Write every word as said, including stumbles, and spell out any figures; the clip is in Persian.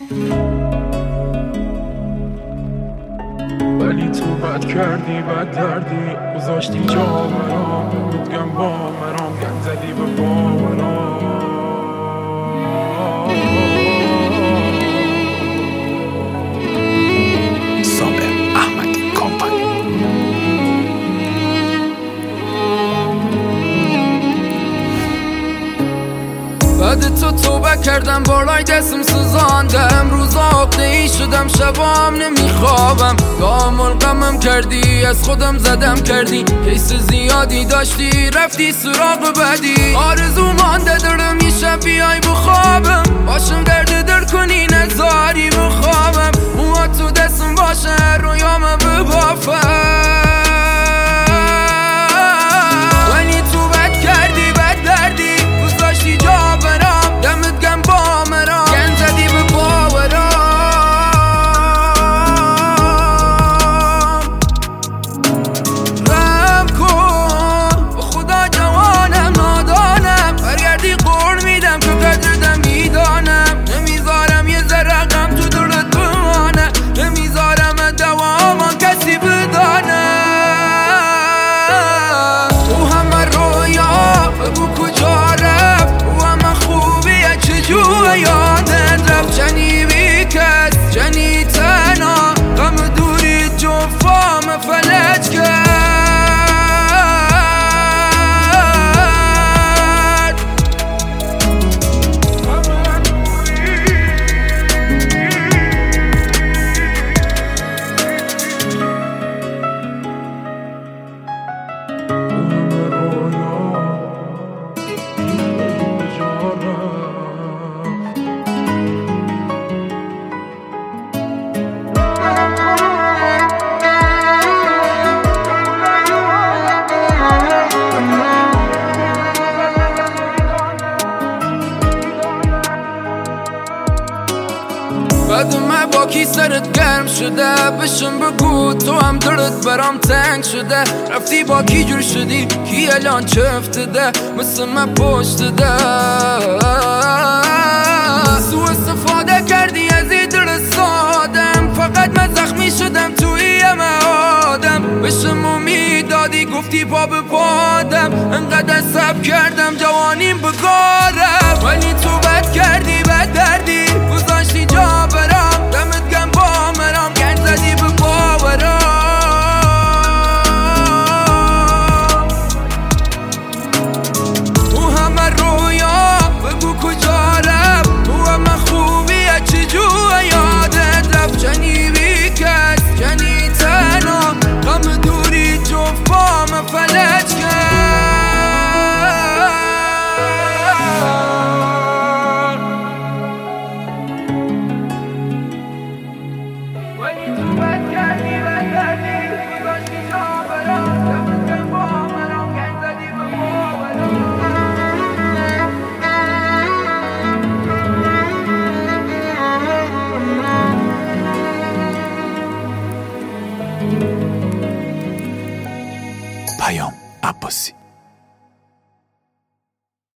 ولی تو بد کردی بد دردی گذاشتی جا برام بودگم با مرام گن زدی به باورام صابر احمدی کامپانی. بعد تو توبه کردم بالای دستم سوزاندم روزا عقده ای شدم شبام نمیخوابم دامل غمم کردی از خودم زدم کردی کیس زیادی داشتی رفتی سراغ بدی آرزو مانده دارم یه شب بیای بخوابم باشم درد در کنی نزاری بخوابم موها تو دستم باشه رویام ببافم یادت رفت جنی بیکس جنی تنها غم دوری جفام فلج کرد بعد من با کی سرت گرم شده بشم بگو تو هم دلت برام تنگ شده رفتی با کی جور شدی کی الان چه افتده مثل من پشت ده سو استفاده کردی از این دل سادم فقط من زخمی شدم توی همه آدم بشم امید دادی گفتی پا به پادم انقدر صبر کردم جوانیم بگارم ولی تو بد کردی بد دردی گذاشتی جا برام دمت گم با مرام گن زدی به باورام تو همه رویا بگو کجا رفت تو همه خوبیه چجوه یادت رفت جنی بیکس جنی تنها غم دوری جفام فلج کرد پیام عباسی.